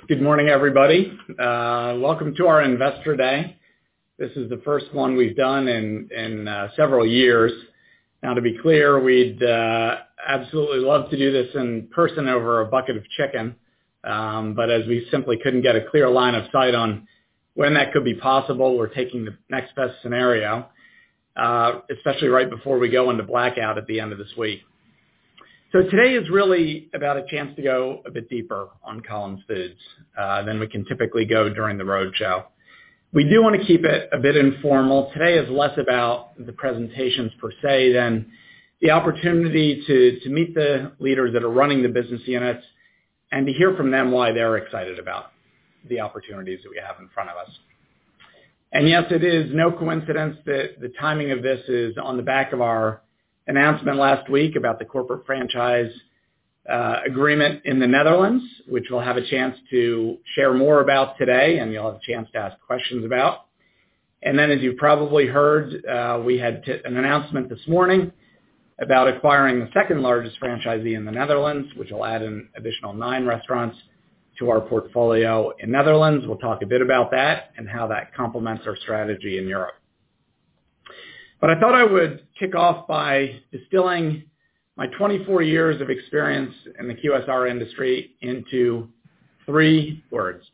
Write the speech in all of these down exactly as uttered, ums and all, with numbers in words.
Good morning, everybody. Uh, welcome to our Investor Day. This is the first one we've done in, in uh, several years. Now, to be clear, we'd uh, absolutely love to do this in person over a bucket of chicken, um, but as we simply couldn't get a clear line of sight on when that could be possible, we're taking the next best scenario, uh, especially right before we go into blackout at the end of this week. So today is really about a chance to go a bit deeper on Collins Foods uh, than we can typically go during the roadshow. We do want to keep it a bit informal. Today is less about the presentations per se than the opportunity to, to meet the leaders that are running the business units and to hear from them why they're excited about the opportunities that we have in front of us. And yes, it is no coincidence that the timing of this is on the back of our announcement last week about the corporate franchise uh, agreement in the Netherlands, which we'll have a chance to share more about today, and you'll have a chance to ask questions about. And then, as you've probably heard, uh, we had t- an announcement this morning about acquiring the second largest franchisee in the Netherlands, which will add an additional nine restaurants to our portfolio in Netherlands. We'll talk a bit about that and how that complements our strategy in Europe. But I thought I would kick off by distilling my twenty-four years of experience in the Q S R industry into three words.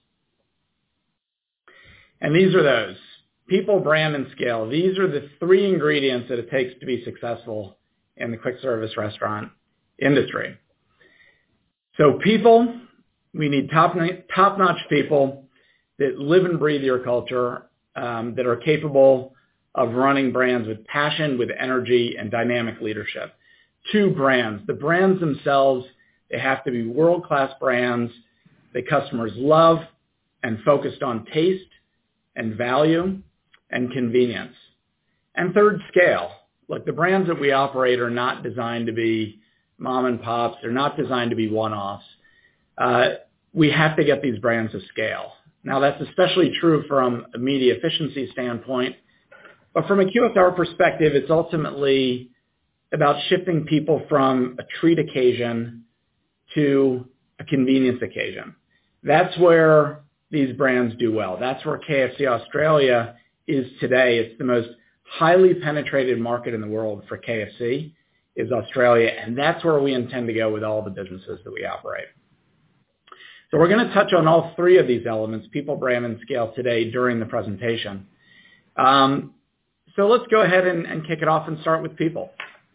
And these are those: people, brand, and scale. These are the three ingredients that it takes to be successful in the quick service restaurant industry. So people, we need top, top-notch people that live and breathe your culture, um, that are capable of running brands with passion, with energy, and dynamic leadership. Two, brands. The brands themselves, they have to be world-class brands that customers love and focused on taste and value and convenience. And third, scale. Look, the brands that we operate are not designed to be mom and pops. They're not designed to be one-offs. Uh, we have to get these brands to scale. Now, that's especially true from a media efficiency standpoint. But from a Q S R perspective, it's ultimately about shifting people from a treat occasion to a convenience occasion. That's where these brands do well. That's where K F C Australia is today. It's the most highly penetrated market in the world for K F C is Australia, and that's where we intend to go with all the businesses that we operate. So we're going to touch on all three of these elements, people, brand, and scale, today during the presentation. Um, So let's go ahead and, and kick it off and start with people.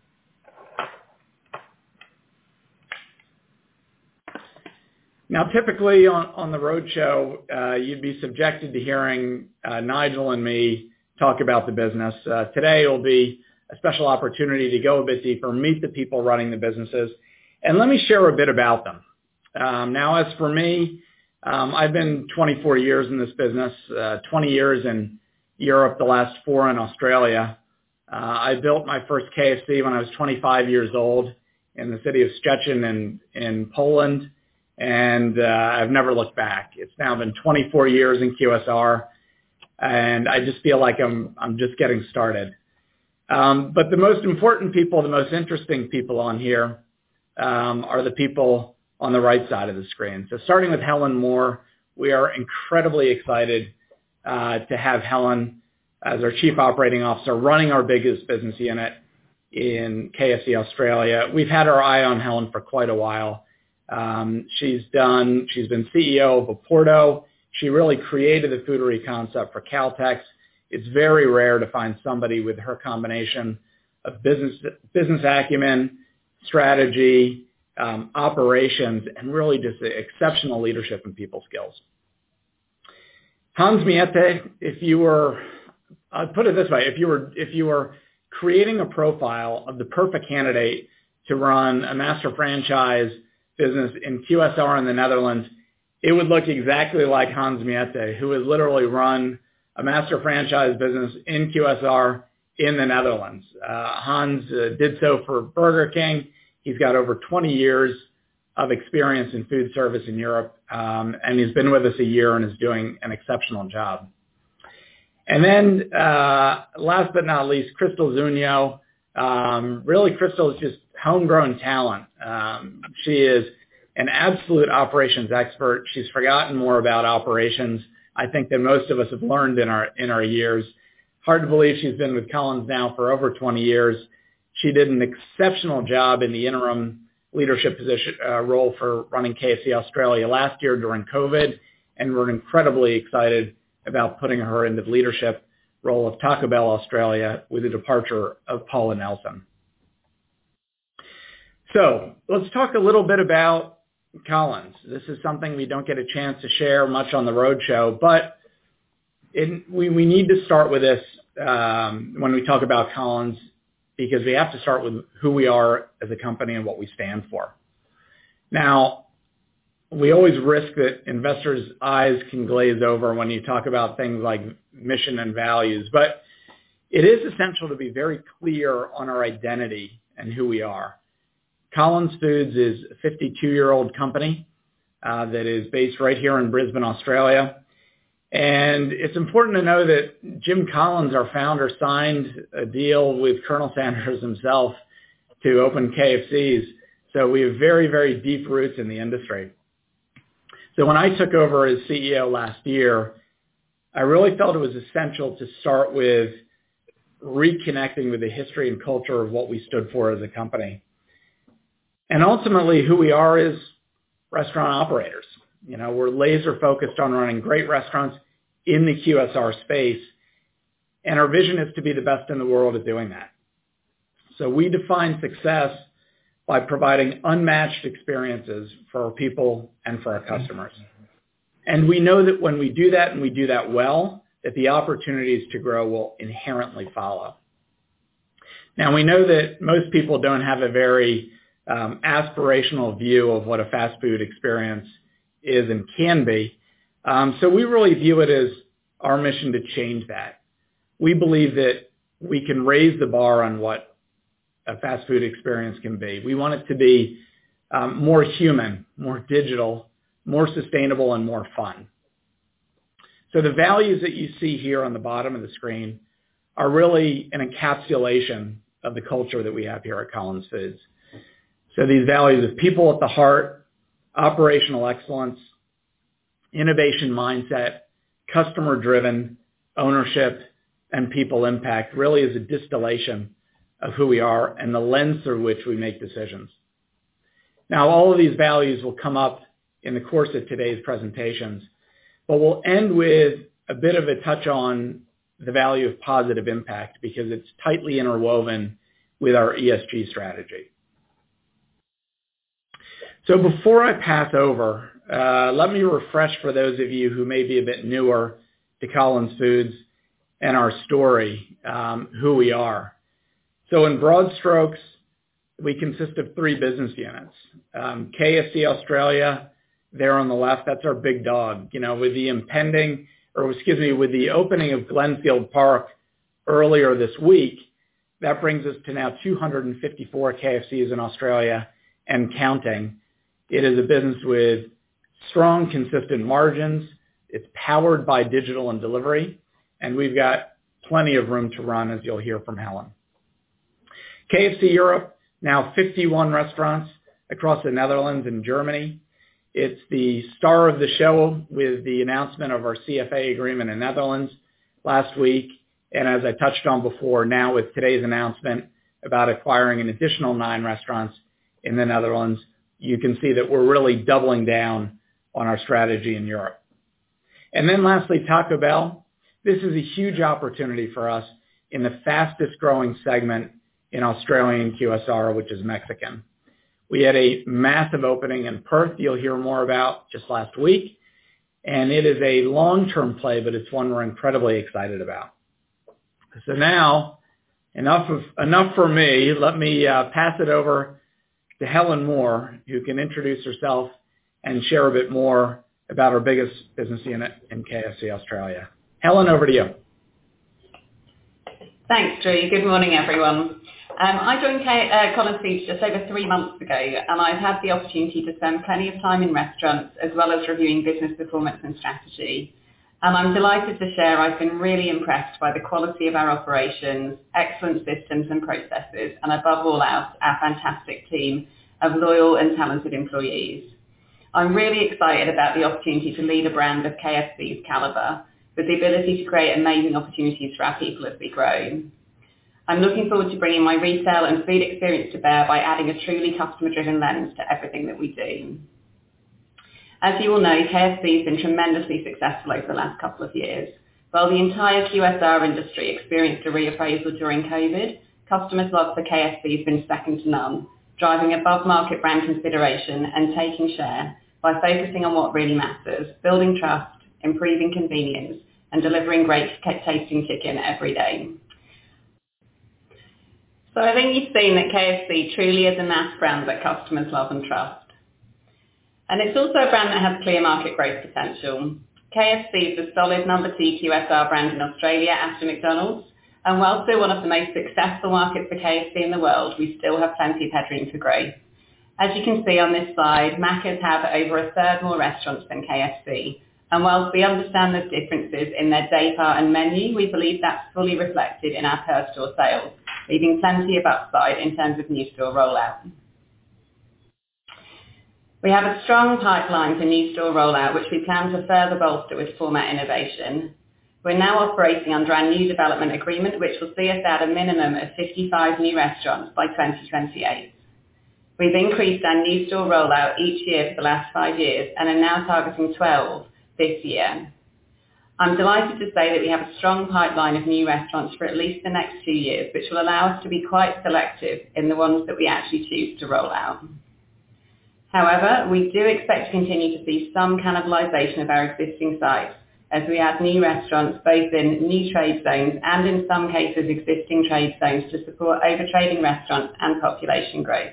Now, typically on, on the roadshow, uh, you'd be subjected to hearing uh, Nigel and me talk about the business. Uh, today will be a special opportunity to go a bit deeper, meet the people running the businesses, and let me share a bit about them. Um, now, as for me, um, I've been twenty-four years in this business, uh, twenty years in Europe, the last four in Australia. Uh, I built my first K F C when I was twenty-five years old in the city of Szczecin in, in Poland, and uh, I've never looked back. It's now been twenty-four years in Q S R, and I just feel like I'm I'm just getting started. Um, but the most important people, the most interesting people on here um, are the people on the right side of the screen. So starting with Helen Moore, we are incredibly excited Uh, to have Helen as our Chief Operating Officer running our biggest business unit in K F C Australia. We've had our eye on Helen for quite a while. Um, she's done, she's been C E O of Oporto. She really created the Foodery concept for Caltex. It's very rare to find somebody with her combination of business, business acumen, strategy, um, operations, and really just exceptional leadership and people skills. Hans Miete, if you were, I'll put it this way, if you were, if you were creating a profile of the perfect candidate to run a master franchise business in Q S R in the Netherlands, it would look exactly like Hans Miete, who has literally run a master franchise business in Q S R in the Netherlands. Uh, Hans uh, did so for Burger King. He's got over twenty years of experience in food service in Europe, um, and he's been with us a year and is doing an exceptional job. And then uh, last but not least, Crystal Zunio. Um, really, Crystal is just homegrown talent. Um, she is an absolute operations expert. She's forgotten more about operations, I think, than most of us have learned in our in our years. Hard to believe she's been with Collins now for over twenty years. She did an exceptional job in the interim leadership position uh, role for running K F C Australia last year during COVID, and we're incredibly excited about putting her into the leadership role of Taco Bell Australia with the departure of Paula Nelson. So let's talk a little bit about Collins. This is something we don't get a chance to share much on the roadshow, but it, we, we need to start with this um, when we talk about Collins, because we have to start with who we are as a company and what we stand for. Now, we always risk that investors' eyes can glaze over when you talk about things like mission and values, but it is essential to be very clear on our identity and who we are. Collins Foods is a fifty-two-year-old company uh, that is based right here in Brisbane, Australia. And it's important to know that Jim Collins, our founder, signed a deal with Colonel Sanders himself to open K F Cs. So we have very, very deep roots in the industry. So when I took over as C E O last year, I really felt it was essential to start with reconnecting with the history and culture of what we stood for as a company. And ultimately, who we are is restaurant operators. You know, we're laser focused on running great restaurants in the Q S R space, and our vision is to be the best in the world at doing that. So we define success by providing unmatched experiences for our people and for our customers. And we know that when we do that and we do that well, that the opportunities to grow will inherently follow. Now, we know that most people don't have a very um, aspirational view of what a fast food experience is and can be. Um, so we really view it as our mission to change that. We believe that we can raise the bar on what a fast food experience can be. We want it to be um, more human, more digital, more sustainable, and more fun. So the values that you see here on the bottom of the screen are really an encapsulation of the culture that we have here at Collins Foods. So these values of people at the heart, operational excellence, innovation mindset, customer-driven, ownership, and people impact really is a distillation of who we are and the lens through which we make decisions. Now, all of these values will come up in the course of today's presentations, but we'll end with a bit of a touch on the value of positive impact because it's tightly interwoven with our E S G strategy. So before I pass over, uh, let me refresh for those of you who may be a bit newer to Collins Foods and our story, um, who we are. So in broad strokes, we consist of three business units. Um, K F C Australia, there on the left, that's our big dog. You know, with the impending, or excuse me, with the opening of Glenfield Park earlier this week, that brings us to now two hundred fifty-four K F Cs in Australia and counting. It is a business with strong, consistent margins. It's powered by digital and delivery, and we've got plenty of room to run, as you'll hear from Helen. K F C Europe, now fifty-one restaurants across the Netherlands and Germany. It's the star of the show with the announcement of our C F A agreement in Netherlands last week. And as I touched on before, now with today's announcement about acquiring an additional nine restaurants in the Netherlands, you can see that we're really doubling down on our strategy in Europe. And then lastly, Taco Bell. This is a huge opportunity for us in the fastest growing segment in Australian Q S R, which is Mexican. We had a massive opening in Perth you'll hear more about just last week, and it is a long-term play, but it's one we're incredibly excited about. So now, enough of enough for me. Let me uh, pass it over to Helen Moore, who can introduce herself and share a bit more about our biggest business unit in K F C Australia. Helen, over to you. Thanks, Drew. Good morning, everyone. Um, I joined K- uh, Collins Foods just over three months ago, and I've had the opportunity to spend plenty of time in restaurants as well as reviewing business performance and strategy. And I'm delighted to share I've been really impressed by the quality of our operations, excellent systems and processes, and above all else, our fantastic team of loyal and talented employees. I'm really excited about the opportunity to lead a brand of K F C's caliber, with the ability to create amazing opportunities for our people as we grow. I'm looking forward to bringing my retail and food experience to bear by adding a truly customer-driven lens to everything that we do. As you all know, K F C has been tremendously successful over the last couple of years. While the entire Q S R industry experienced a reappraisal during COVID, customers' love for K F C has been second to none, driving above-market brand consideration and taking share by focusing on what really matters, building trust, improving convenience, and delivering great tasting chicken every day. So I think you've seen that K F C truly is a mass brand that customers love and trust. And it's also a brand that has clear market growth potential. K F C is the solid number two Q S R brand in Australia after McDonald's, and while still one of the most successful markets for K F C in the world, we still have plenty of headroom for growth. As you can see on this slide, Macca's have over a third more restaurants than K F C, and whilst we understand there's differences in their day part and menu, we believe that's fully reflected in our per store sales, leaving plenty of upside in terms of new store rollout. We have a strong pipeline for new store rollout, which we plan to further bolster with format innovation. We're now operating under our new development agreement, which will see us add a minimum of fifty-five new restaurants by twenty twenty-eight. We've increased our new store rollout each year for the last five years and are now targeting twelve this year. I'm delighted to say that we have a strong pipeline of new restaurants for at least the next two years, which will allow us to be quite selective in the ones that we actually choose to roll out. However, we do expect to continue to see some cannibalization of our existing sites as we add new restaurants both in new trade zones and in some cases existing trade zones to support over-trading restaurants and population growth.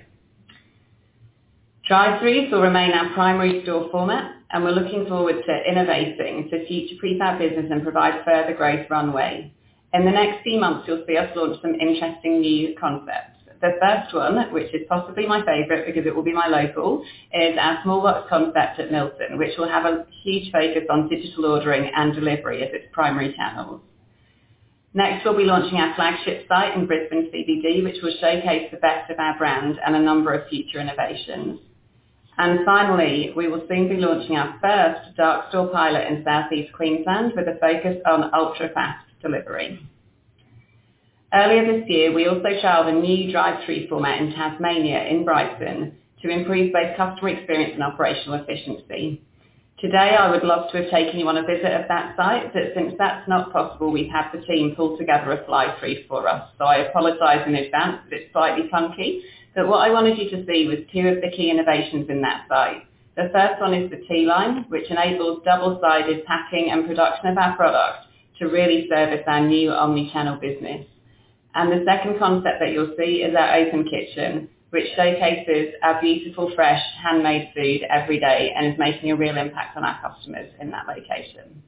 Drive-throughs will remain our primary store format, and we're looking forward to innovating to future-proof our business and provide further growth runway. In the next few months, you'll see us launch some interesting new concepts. The first one, which is possibly my favourite because it will be my local, is our small box concept at Milton, which will have a huge focus on digital ordering and delivery as its primary channels. Next, we'll be launching our flagship site in Brisbane C B D, which will showcase the best of our brand and a number of future innovations. And finally, we will soon be launching our first dark store pilot in South East Queensland with a focus on ultra-fast delivery. Earlier this year, we also trialled a new drive-through format in Tasmania in Brighton to improve both customer experience and operational efficiency. Today, I would love to have taken you on a visit of that site, but since that's not possible, we've had the team pull together a fly-through for us. So I apologise in advance if it's slightly clunky, but what I wanted you to see was two of the key innovations in that site. The first one is the T-line, which enables double-sided packing and production of our product to really service our new omni-channel business. And the second concept that you'll see is our open kitchen, which showcases our beautiful, fresh, handmade food every day and is making a real impact on our customers in that location.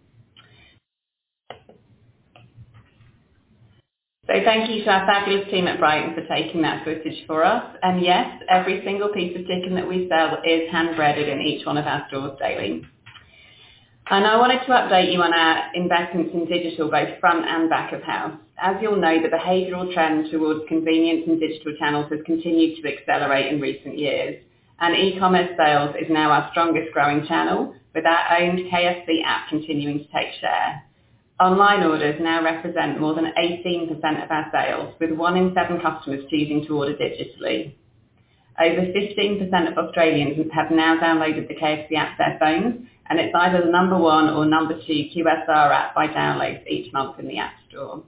So thank you to our fabulous team at Brighton for taking that footage for us. And yes, every single piece of chicken that we sell is hand-breaded in each one of our stores daily. And I wanted to update you on our investments in digital, both front and back of house. As you'll know, the behavioural trend towards convenience and digital channels has continued to accelerate in recent years. And e-commerce sales is now our strongest growing channel, with our owned K F C app continuing to take share. Online orders now represent more than eighteen percent of our sales, with one in seven customers choosing to order digitally. Over fifteen percent of Australians have now downloaded the K F C app to their phones, and it's either the number one or number two Q S R app by downloads each month in the App Store.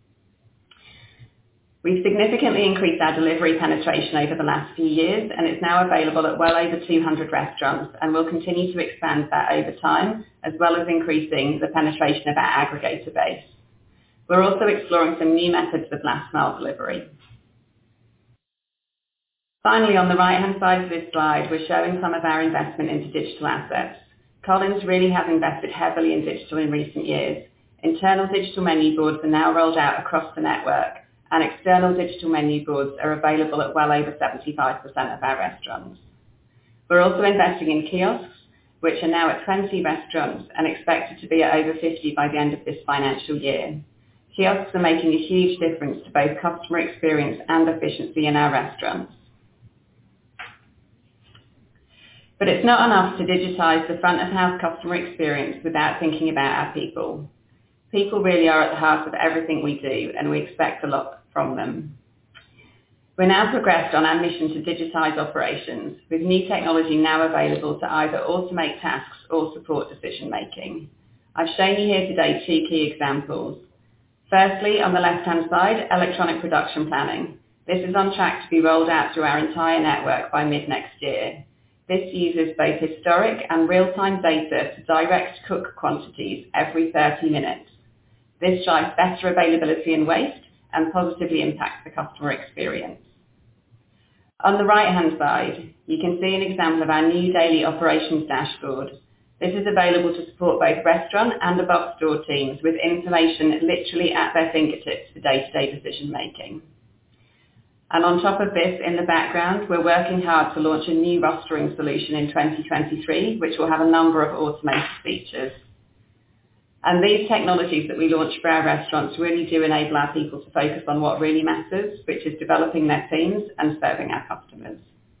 We've significantly increased our delivery penetration over the last few years, and it's now available at well over two hundred restaurants, and we'll continue to expand that over time, as well as increasing the penetration of our aggregator base. We're also exploring some new methods of last mile delivery. Finally, on the right-hand side of this slide, we're showing some of our investment into digital assets. Collins really has invested heavily in digital in recent years. Internal digital menu boards are now rolled out across the network, and external digital menu boards are available at well over seventy-five percent of our restaurants. We're also investing in kiosks, which are now at twenty restaurants and expected to be at over fifty by the end of this financial year. Kiosks are making a huge difference to both customer experience and efficiency in our restaurants. But it's not enough to digitise the front of house customer experience without thinking about our people. People really are at the heart of everything we do, and we expect a lot from them. We're now progressed on our mission to digitise operations, with new technology now available to either automate tasks or support decision making. I've shown you here today two key examples. Firstly, on the left-hand side, electronic production planning. This is on track to be rolled out through our entire network by mid-next year. This uses both historic and real-time data to direct cook quantities every thirty minutes. This drives better availability and waste and positively impacts the customer experience. On the right-hand side, you can see an example of our new daily operations dashboard. This is available to support both restaurant and above store teams with information literally at their fingertips for day-to-day decision making. And on top of this, in the background, we're working hard to launch a new rostering solution in twenty twenty-three, which will have a number of automated features. And these technologies that we launch for our restaurants really do enable our people to focus on what really matters, which is developing their teams and serving our customers.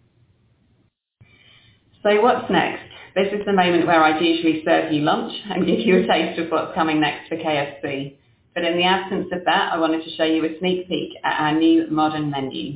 So what's next? This is the moment where I'd usually serve you lunch and give you a taste of what's coming next for K F C. But in the absence of that, I wanted to show you a sneak peek at our new modern menu.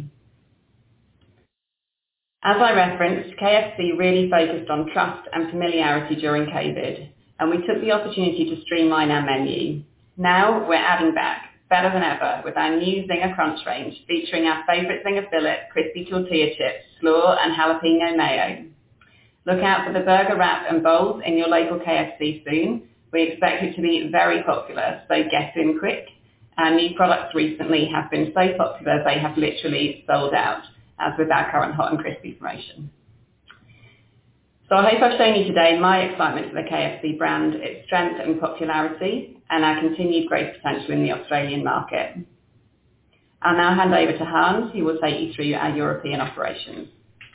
As I referenced, K F C really focused on trust and familiarity during COVID, and we took the opportunity to streamline our menu. Now we're adding back, better than ever, with our new Zinger Crunch range, featuring our favourite Zinger fillet, crispy tortilla chips, slaw and jalapeno mayo. Look out for the burger wrap and bowls in your local K F C soon. We expect it to be very popular, so get in quick. Our new products recently have been so popular they have literally sold out, as with our current hot and crispy promotion. So I hope I've shown you today my excitement for the K F C brand, its strength and popularity, and our continued growth potential in the Australian market. I'll now hand over to Hans, who will take you through our European operations.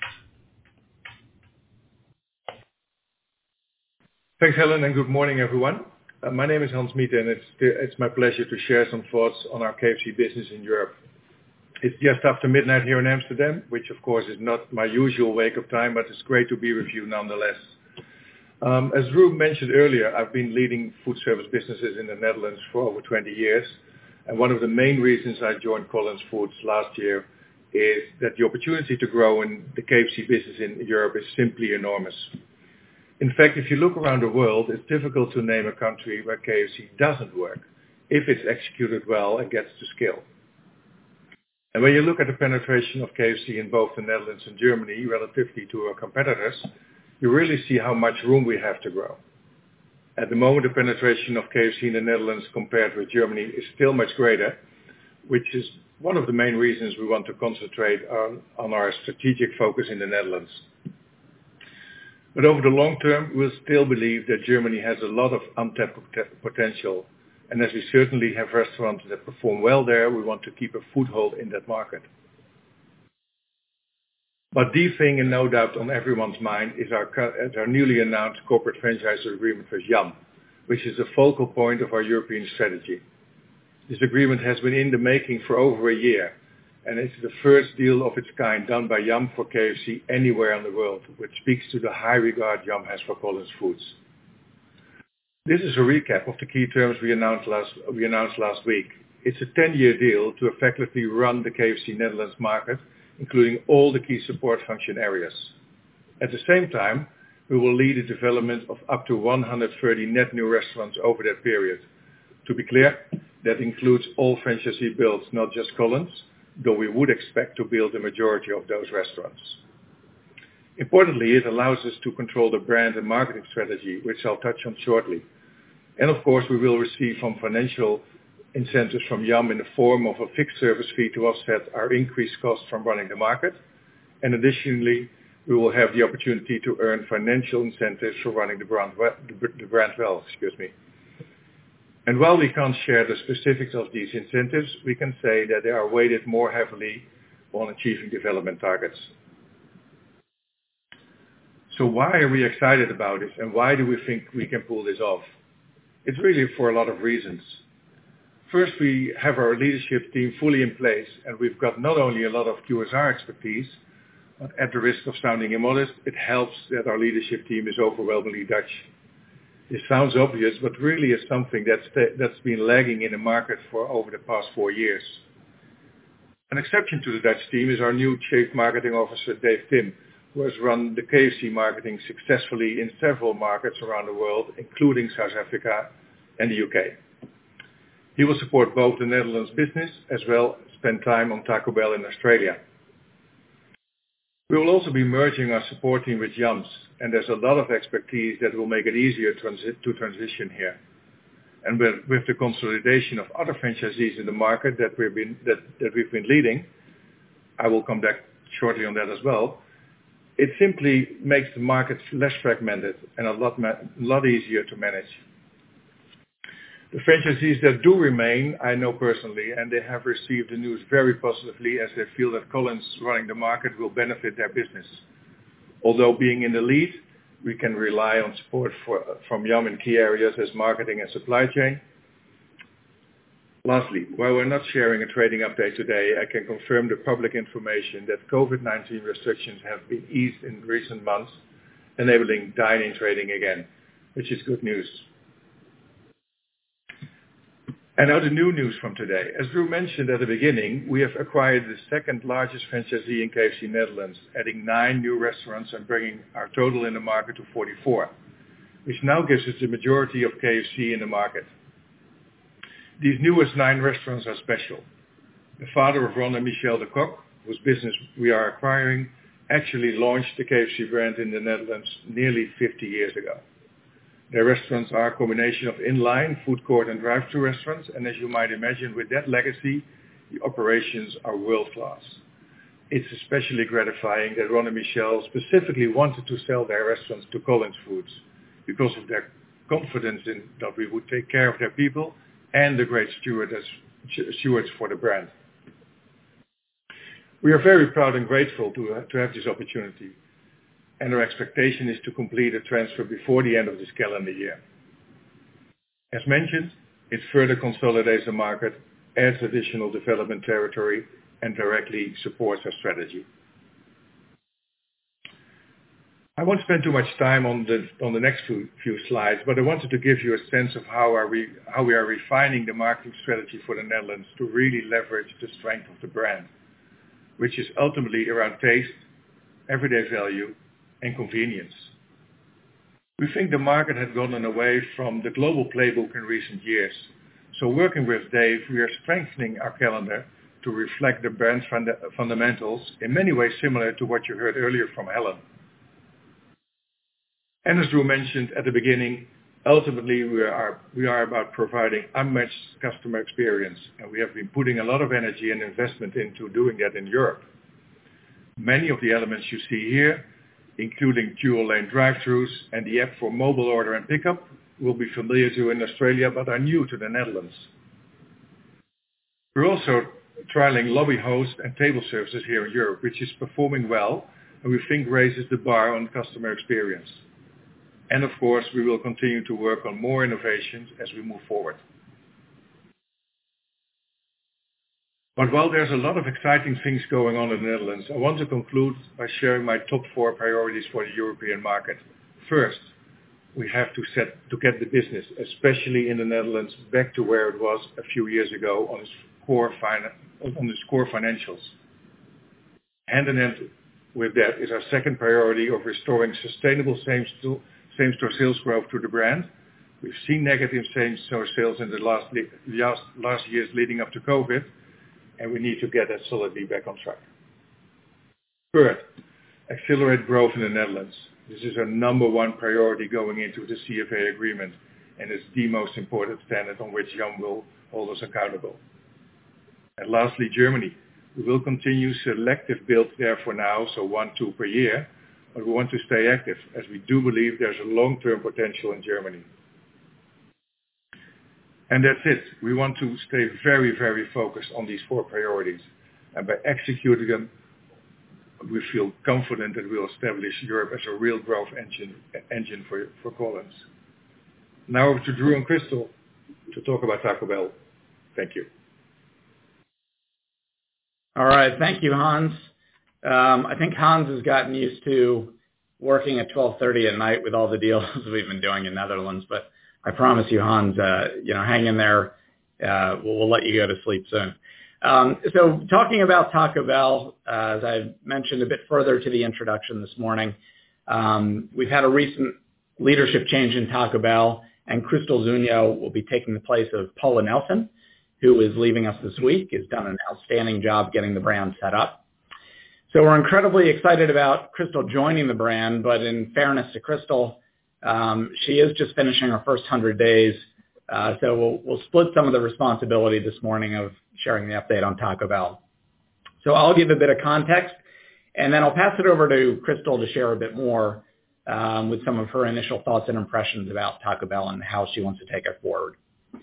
Thanks, Helen, and good morning, everyone. Uh, my name is Hans Miete, and it's, it's my pleasure to share some thoughts on our K F C business in Europe. It's just after midnight here in Amsterdam, which of course is not my usual wake-up time, but it's great to be with you nonetheless. Um, as Rube mentioned earlier, I've been leading food service businesses in the Netherlands for over twenty years, and one of the main reasons I joined Collins Foods last year is that the opportunity to grow in the K F C business in Europe is simply enormous. In fact, if you look around the world, it's difficult to name a country where K F C doesn't work, if it's executed well and gets to scale. And when you look at the penetration of K F C in both the Netherlands and Germany relatively to our competitors, you really see how much room we have to grow. At the moment, the penetration of K F C in the Netherlands compared with Germany is still much greater, which is one of the main reasons we want to concentrate on, on our strategic focus in the Netherlands. But over the long term, we'll still believe that Germany has a lot of untapped potential. And as we certainly have restaurants that perform well there, we want to keep a foothold in that market. But the thing, and no doubt on everyone's mind, is our, is our newly announced corporate franchise agreement with Yum, which is the focal point of our European strategy. This agreement has been in the making for over a year, and it's the first deal of its kind done by Yum for K F C anywhere in the world, which speaks to the high regard Yum has for Collins Foods. This is a recap of the key terms we announced last, we announced last week. It's a ten-year deal to effectively run the K F C Netherlands market, including all the key support function areas. At the same time, we will lead the development of up to one hundred thirty net new restaurants over that period. To be clear, that includes all franchisee builds, not just Collins, though we would expect to build the majority of those restaurants. Importantly, it allows us to control the brand and marketing strategy, which I'll touch on shortly. And of course, we will receive some financial incentives from Yum in the form of a fixed service fee to offset our increased costs from running the market. And additionally, we will have the opportunity to earn financial incentives for running the brand well, the brand well, excuse me. And while we can't share the specifics of these incentives, we can say that they are weighted more heavily on achieving development targets. So why are we excited about this, and why do we think we can pull this off? It's really for a lot of reasons. First, we have our leadership team fully in place, and we've got not only a lot of Q S R expertise, But at the risk of sounding immodest, it helps that our leadership team is overwhelmingly Dutch. It sounds obvious, but really is something that's, that's been lagging in the market for over the past four years. An exception to the Dutch team is our new Chief Marketing Officer, Dave Tim, who has run the K F C marketing successfully in several markets around the world, including South Africa and the U K. He will support both the Netherlands business as well as spend time on Taco Bell in Australia. We will also be merging our support team with Jams, and there's a lot of expertise that will make it easier transi- to transition here. And with, with the consolidation of other franchisees in the market that we've been that, that we've been leading, I will come back shortly on that as well. It simply makes the market less fragmented and a lot ma- lot easier to manage. The franchisees that do remain, I know personally, and they have received the news very positively as they feel that Collins running the market will benefit their business. Although being in the lead, we can rely on support for, from Yum in key areas as marketing and supply chain. Lastly, while we're not sharing a trading update today, I can confirm the public information that COVID nineteen restrictions have been eased in recent months, enabling dine-in trading again, which is good news. And now the new news from today. As Drew mentioned at the beginning, we have acquired the second largest franchisee in K F C Netherlands, adding nine new restaurants and bringing our total in the market to forty-four, which now gives us the majority of K F C in the market. These newest nine restaurants are special. The father of Ron and Michel de Kock, whose business we are acquiring, actually launched the K F C brand in the Netherlands nearly fifty years ago. Their restaurants are a combination of in-line, food court and drive-thru restaurants, and as you might imagine, with that legacy, the operations are world-class. It's especially gratifying that Ron and Michel specifically wanted to sell their restaurants to Collins Foods because of their confidence in that we would take care of their people and the great stewards for the brand. We are very proud and grateful to, uh, to have this opportunity, and our expectation is to complete a transfer before the end of this calendar year. As mentioned, it further consolidates the market, adds additional development territory, and directly supports our strategy. I won't spend too much time on the on the next few, few slides, but I wanted to give you a sense of how, are we, how we are refining the marketing strategy for the Netherlands to really leverage the strength of the brand, which is ultimately around taste, everyday value, and convenience. We think the market had gotten away from the global playbook in recent years. So working with Dave, we are strengthening our calendar to reflect the brand funda- fundamentals, in many ways similar to what you heard earlier from Helen. And as Drew mentioned at the beginning, ultimately we are, we are about providing unmatched customer experience, and we have been putting a lot of energy and investment into doing that in Europe. Many of the elements you see here, including dual lane drive-thrus and the app for mobile order and pickup, will be familiar to you in Australia but are new to the Netherlands. We're also trialing lobby host and table services here in Europe, which is performing well and we think raises the bar on customer experience. And of course, we will continue to work on more innovations as we move forward. But while there's a lot of exciting things going on in the Netherlands, I want to conclude by sharing my top four priorities for the European market. First, we have to set to get the business, especially in the Netherlands, back to where it was a few years ago on its core, fin- on its core financials. Hand in hand with that is our second priority of restoring sustainable same-store same-store sales growth to the brand. We've seen negative same-store sales in the last, last, last years leading up to COVID, and we need to get that solidly back on track. Third, accelerate growth in the Netherlands. This is our number one priority going into the C F A agreement, and it's the most important standard on which Jan will hold us accountable. And lastly, Germany. We will continue selective build there for now, so one, two per year, but we want to stay active as we do believe there's a long-term potential in Germany. And that's it. We want to stay very, very focused on these four priorities. And by executing them, we feel confident that we'll establish Europe as a real growth engine, engine for, for Collins. Now over to Drew and Crystal to talk about Taco Bell. Thank you. All right. Thank you, Hans. Um, I think Hans has gotten used to working at twelve thirty at night with all the deals we've been doing in Netherlands, but I promise you, Hans, uh, you know, hang in there. Uh, we'll, we'll let you go to sleep soon. Um, so talking about Taco Bell, uh, as I mentioned a bit further to the introduction this morning, um, we've had a recent leadership change in Taco Bell, and Crystal Zunio will be taking the place of Paula Nelson, who is leaving us this week, has done an outstanding job getting the brand set up. So we're incredibly excited about Crystal joining the brand, but in fairness to Crystal, um, she is just finishing her first one hundred days. Uh, so we'll, we'll split some of the responsibility this morning of sharing the update on Taco Bell. So I'll give a bit of context, and then I'll pass it over to Crystal to share a bit more um, with some of her initial thoughts and impressions about Taco Bell and how she wants to take it forward.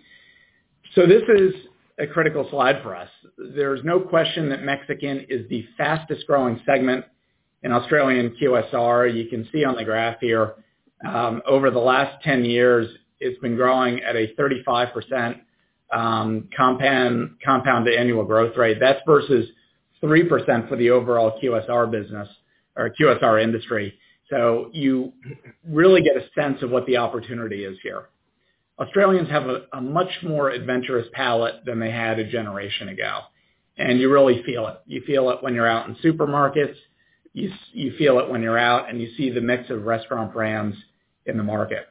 So this is a critical slide for us. There's no question that Mexican is the fastest growing segment in Australian Q S R. You can see on the graph here, um, over the last ten years, it's been growing at a thirty-five percent um, compound, compound annual growth rate. That's versus three percent for the overall Q S R business or Q S R industry. So you really get a sense of what the opportunity is here. Australians have a, a much more adventurous palate than they had a generation ago. And you really feel it. You feel it when you're out in supermarkets. You, you feel it when you're out and you see the mix of restaurant brands in the market.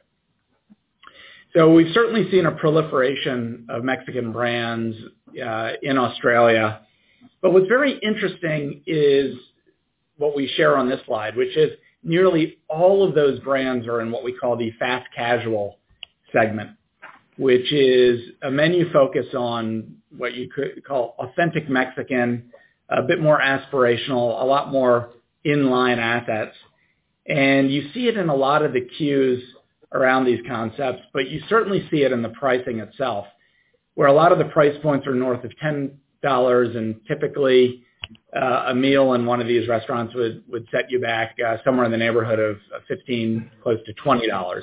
So we've certainly seen a proliferation of Mexican brands uh, in Australia. But what's very interesting is what we share on this slide, which is nearly all of those brands are in what we call the fast casual segment, which is a menu focus on what you could call authentic Mexican, a bit more aspirational, a lot more inline assets. And you see it in a lot of the cues around these concepts, but you certainly see it in the pricing itself, where a lot of the price points are north of ten dollars, and typically uh, a meal in one of these restaurants would, would set you back uh, somewhere in the neighborhood of fifteen dollars, close to twenty dollars.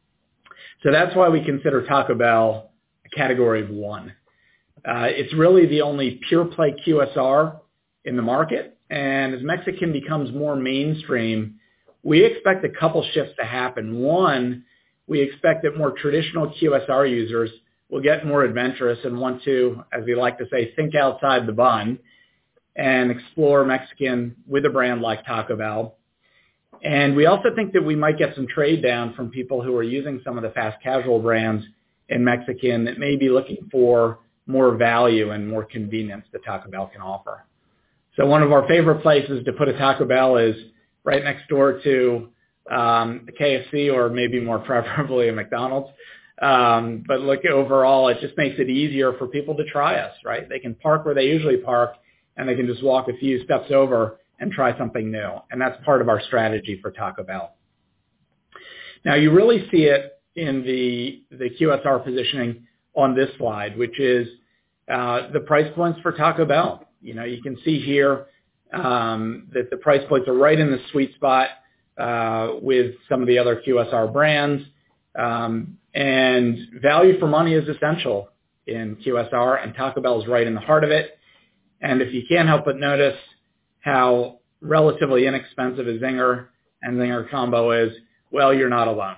So that's why we consider Taco Bell a category of one. Uh, it's really the only pure play Q S R in the market. And as Mexican becomes more mainstream, we expect a couple shifts to happen. One, we expect that more traditional Q S R users will get more adventurous and want to, as we like to say, think outside the bun and explore Mexican with a brand like Taco Bell. And we also think that we might get some trade down from people who are using some of the fast casual brands in Mexican that may be looking for more value and more convenience that Taco Bell can offer. So one of our favorite places to put a Taco Bell is right next door to um, a K F C or maybe more preferably a McDonald's. Um, but look, overall, it just makes it easier for people to try us, right? They can park where they usually park and they can just walk a few steps over and try something new. And that's part of our strategy for Taco Bell. Now, you really see it in the, the Q S R positioning on this slide, which is uh, the price points for Taco Bell. You know, you can see here um, that the price points are right in the sweet spot uh, with some of the other Q S R brands. Um, and value for money is essential in Q S R, and Taco Bell is right in the heart of it. And if you can't help but notice how relatively inexpensive a Zinger and Zinger combo is, well, you're not alone.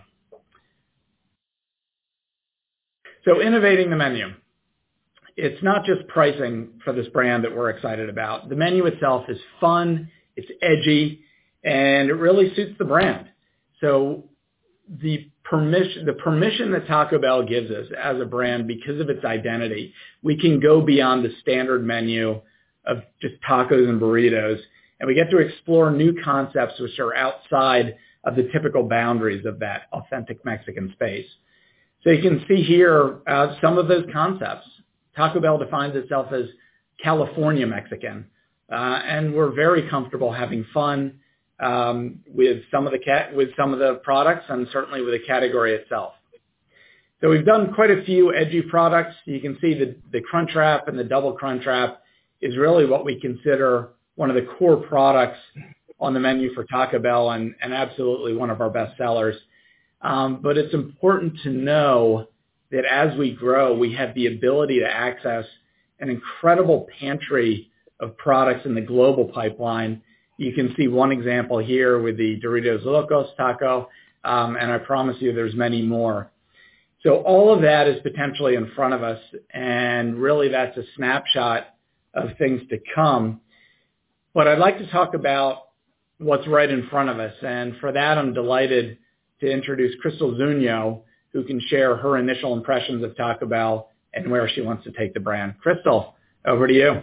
So innovating the menu. It's not just pricing for this brand that we're excited about. The menu itself is fun, it's edgy, and it really suits the brand. So the permission, the permission that Taco Bell gives us as a brand because of its identity, we can go beyond the standard menu of just tacos and burritos, and we get to explore new concepts which are outside of the typical boundaries of that authentic Mexican space. So you can see here uh, some of those concepts. Taco Bell defines itself as California Mexican, uh, and we're very comfortable having fun um, with some of the cat with some of the products, and certainly with the category itself. So we've done quite a few edgy products. You can see the the Crunch Wrap and the Double Crunch Wrap is really what we consider one of the core products on the menu for Taco Bell, and, and absolutely one of our best sellers. Um, but it's important to know that as we grow, we have the ability to access an incredible pantry of products in the global pipeline, You can see one example here with the Doritos Locos taco, um, and I promise you there's many more. So all of that is potentially in front of us, and really that's a snapshot of things to come. But I'd like to talk about what's right in front of us, and for that I'm delighted to introduce Crystal Zunio, who can share her initial impressions of Taco Bell and where she wants to take the brand. Crystal, over to you.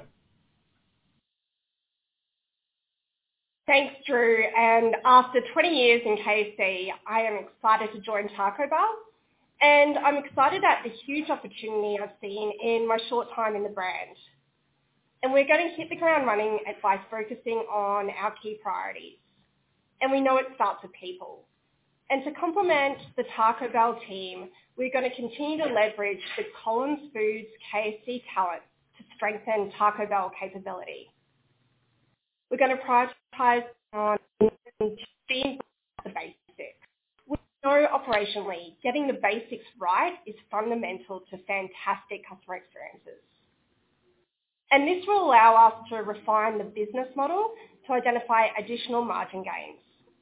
Thanks, Drew. And after twenty years in K F C, I am excited to join Taco Bell. And I'm excited at the huge opportunity I've seen in my short time in the brand. And we're going to hit the ground running by focusing on our key priorities. And we know it starts with people. And to complement the Taco Bell team, we're going to continue to leverage the Collins Foods K F C talent to strengthen Taco Bell capability. We're going to prioritize on being the basics. We know operationally, getting the basics right is fundamental to fantastic customer experiences. And this will allow us to refine the business model to identify additional margin gains.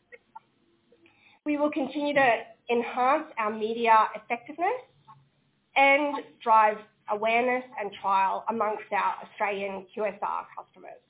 We will continue to enhance our media effectiveness and drive awareness and trial amongst our Australian Q S R customers.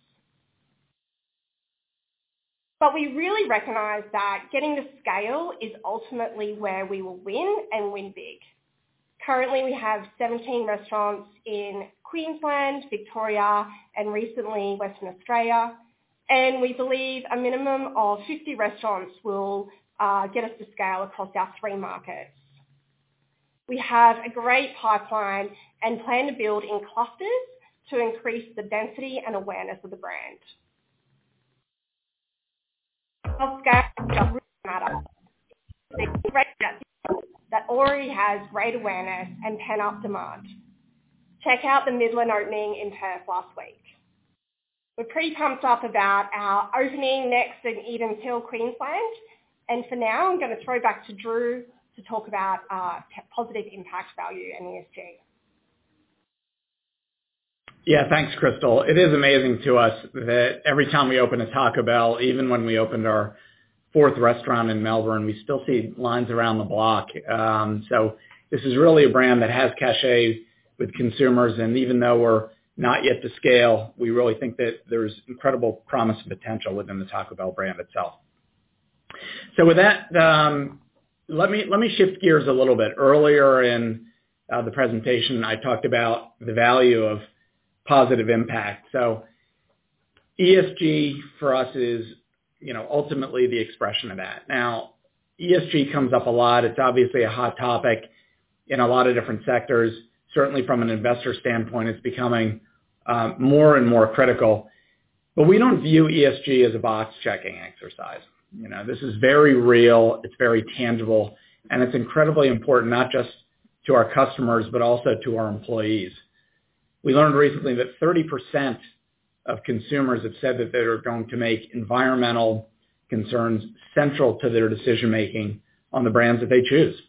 But we really recognise that getting to scale is ultimately where we will win and win big. Currently, we have seventeen restaurants in Queensland, Victoria, and recently Western Australia. And we believe a minimum of fifty restaurants will uh, get us to scale across our three markets. We have a great pipeline and plan to build in clusters to increase the density and awareness of the brand. Our scale does really matter. That already has great awareness and pent-up demand. Check out the Midland opening in Perth last week. We're pretty pumped up about our opening next in Edens Hill, Queensland. And for now, I'm going to throw back to Drew to talk about uh, positive impact value and E S G. Yeah, thanks, Crystal. It is amazing to us that every time we open a Taco Bell, even when we opened our fourth restaurant in Melbourne, we still see lines around the block. Um, so this is really a brand that has cachet with consumers, and even though we're not yet to scale, we really think that there's incredible promise and potential within the Taco Bell brand itself. So with that, um, let me let me shift gears a little bit. Earlier in uh, the presentation, I talked about the value of positive impact. So E S G for us is, you know, ultimately the expression of that. Now, E S G comes up a lot. It's obviously a hot topic in a lot of different sectors. Certainly from an investor standpoint, it's becoming um, more and more critical. But we don't view E S G as a box checking exercise. You know, this is very real. It's very tangible, and it's incredibly important, not just to our customers, but also to our employees. We learned recently that thirty percent of consumers have said that they're going to make environmental concerns central to their decision-making on the brands that they choose.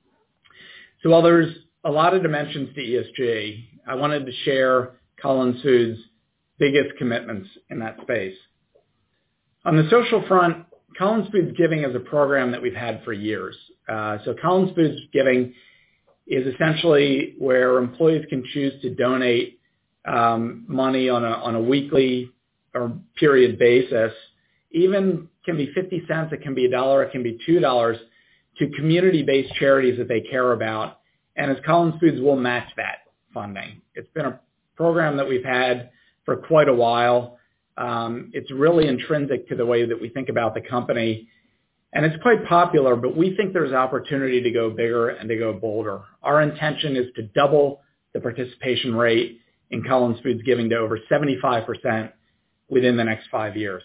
So while there's a lot of dimensions to E S G, I wanted to share Collins Foods' biggest commitments in that space. On the social front, Collins Foods Giving is a program that we've had for years. Uh, so Collins Foods Giving is essentially where employees can choose to donate um, money on a, on a weekly or period basis. Even can be fifty cents, it can be a dollar, it can be two dollars to community-based charities that they care about. And as Collins Foods, we'll match that funding. It's been a program that we've had for quite a while. Um, it's really intrinsic to the way that we think about the company. And it's quite popular, but we think there's opportunity to go bigger and to go bolder. Our intention is to double the participation rate in Collins Foods Giving to over seventy-five percent within the next five years.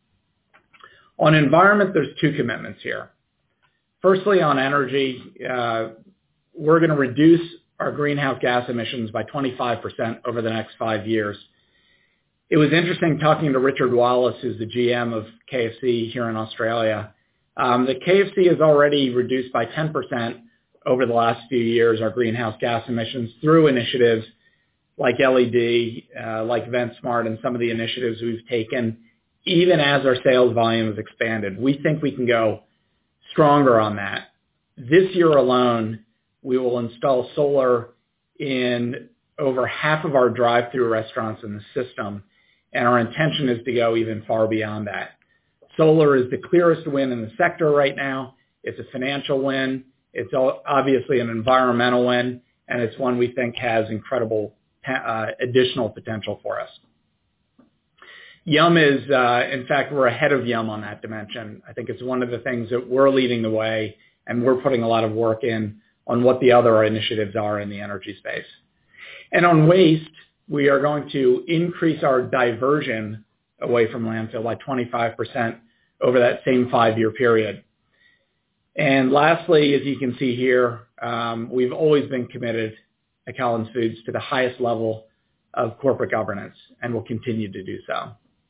On environment, there's two commitments here. Firstly, on energy, uh, we're going to reduce our greenhouse gas emissions by twenty-five percent over the next five years. It was interesting talking to Richard Wallace, who's the G M of K F C here in Australia. Um, the K F C has already reduced by ten percent over the last few years our greenhouse gas emissions through initiatives like L E D, uh, like VentSmart, and some of the initiatives we've taken even as our sales volume has expanded. We think we can go stronger on that. This year alone, we will install solar in over half of our drive-through restaurants in the system, and our intention is to go even far beyond that. Solar is the clearest win in the sector right now. It's a financial win. It's obviously an environmental win, and it's one we think has incredible uh, additional potential for us. Yum is, uh, in fact, we're ahead of Yum on that dimension. I think it's one of the things that we're leading the way, and we're putting a lot of work in on what the other initiatives are in the energy space. And on waste, we are going to increase our diversion away from landfill by twenty-five percent over that same five-year period. And lastly, as you can see here, um, we've always been committed at Collins Foods to the highest level of corporate governance, and will continue to do so.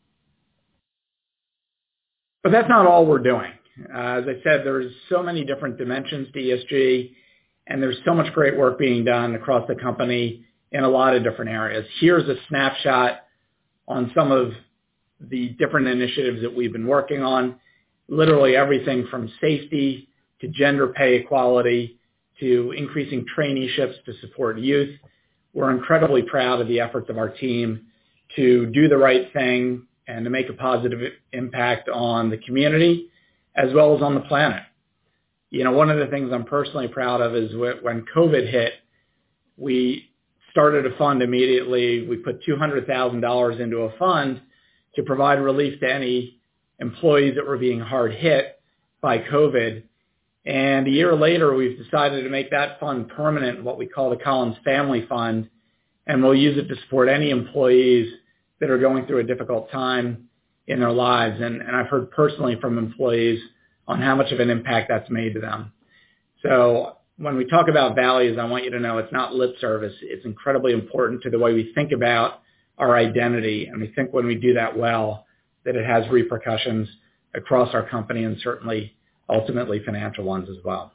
But that's not all we're doing. Uh, as I said, there's so many different dimensions to E S G, and there's so much great work being done across the company in a lot of different areas. Here's a snapshot on some of the different initiatives that we've been working on, literally everything from safety to gender pay equality to increasing traineeships to support youth. We're incredibly proud of the efforts of our team to do the right thing and to make a positive impact on the community as well as on the planet. You know, one of the things I'm personally proud of is when COVID hit, we started a fund immediately. We put two hundred thousand dollars into a fund to provide relief to any employees that were being hard hit by COVID. And a year later, we've decided to make that fund permanent, what we call the Collins Family Fund, and we'll use it to support any employees that are going through a difficult time in their lives. And, and I've heard personally from employees on how much of an impact that's made to them. So when we talk about values, I want you to know it's not lip service. It's incredibly important to the way we think about our identity. And we think when we do that well, that it has repercussions across our company and certainly ultimately financial ones as well.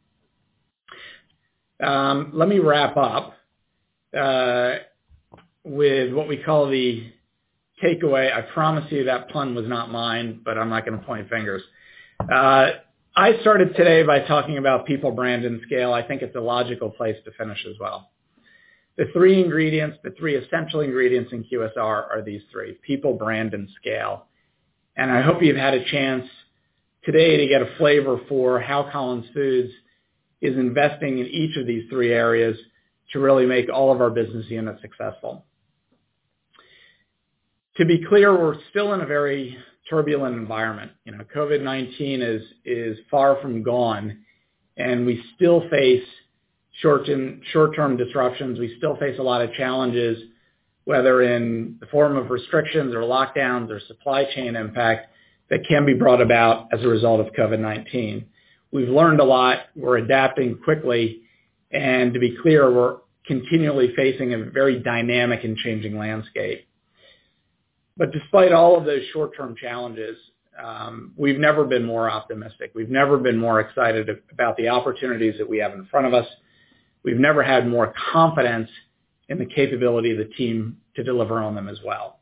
Um, let me wrap up uh, with what we call the takeaway. I promise you that pun was not mine, but I'm not going to point fingers. Uh, I started today by talking about people, brand, and scale. I think it's a logical place to finish as well. The three ingredients, the three essential ingredients in Q S R are these three: people, brand, and scale. And I hope you've had a chance today to get a flavor for how Collins Foods is investing in each of these three areas to really make all of our business units successful. To be clear, we're still in a very turbulent environment. You know, COVID nineteen is, is far from gone, and we still face short-term, short-term disruptions. We still face a lot of challenges, whether in the form of restrictions or lockdowns or supply chain impact that can be brought about as a result of COVID nineteen. We've learned a lot. We're adapting quickly. And to be clear, we're continually facing a very dynamic and changing landscape. But despite all of those short-term challenges, um, we've never been more optimistic. We've never been more excited about the opportunities that we have in front of us. We've never had more confidence in the capability of the team to deliver on them as well.